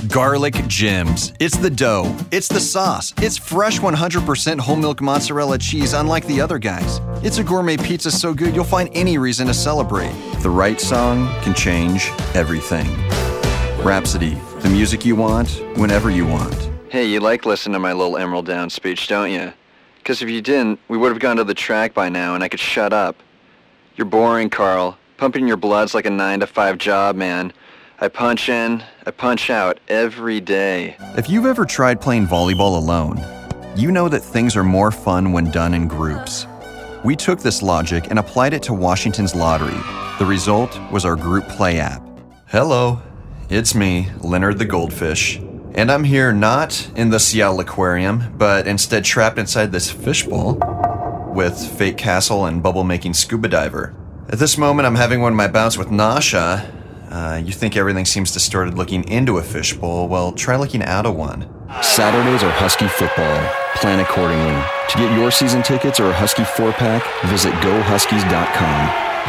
Garlic Gems. It's the dough. It's the sauce. It's fresh 100% whole milk mozzarella cheese unlike the other guys. It's a gourmet pizza so good you'll find any reason to celebrate. The right song can change everything. Rhapsody. The music you want, whenever you want. Hey, you like listening to my little Emerald Down speech, don't you? Because if you didn't, we would have gone to the track by now and I could shut up. You're boring, Carl. Pumping your blood's like a 9-to-5 job, man. I punch in, I punch out every day. If you've ever tried playing volleyball alone, you know that things are more fun when done in groups. We took this logic and applied it to Washington's lottery. The result was our group play app. Hello, it's me, Leonard the Goldfish. And I'm here not in the Seattle Aquarium, but instead trapped inside this fishbowl with fake castle and bubble-making scuba diver. At this moment, I'm having one of my bouts with nausea. You think everything seems distorted looking into a fishbowl? Well, try looking out of one. Saturdays are Husky football. Plan accordingly. To get your season tickets or a Husky 4-pack, visit GoHuskies.com.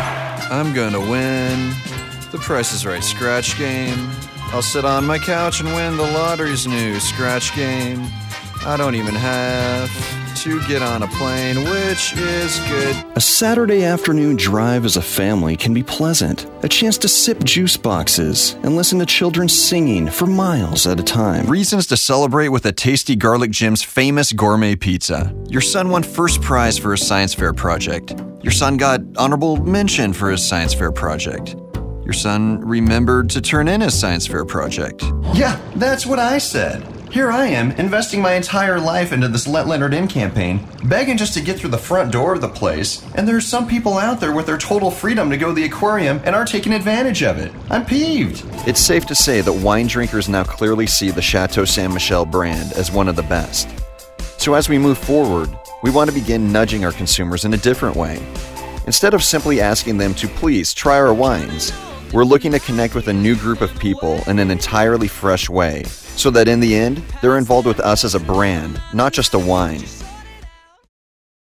I'm gonna win. The Price is Right scratch game. I'll sit on my couch and win the lottery's new scratch game. I don't even have to get on a plane, which is good. A Saturday afternoon drive as a family can be pleasant. A chance to sip juice boxes and listen to children singing for miles at a time. Reasons to celebrate with a tasty Garlic Gems famous gourmet pizza. Your son won first prize for his science fair project. Your son got honorable mention for his science fair project. Your son remembered to turn in his science fair project. Yeah, that's what I said. Here I am, investing my entire life into this Let Leonard In campaign, begging just to get through the front door of the place, and there's some people out there with their total freedom to go to the aquarium and are taking advantage of it. I'm peeved. It's safe to say that wine drinkers now clearly see the Chateau Saint Michelle brand as one of the best. So as we move forward, we want to begin nudging our consumers in a different way. Instead of simply asking them to please try our wines, we're looking to connect with a new group of people in an entirely fresh way, so that in the end, they're involved with us as a brand, not just a wine.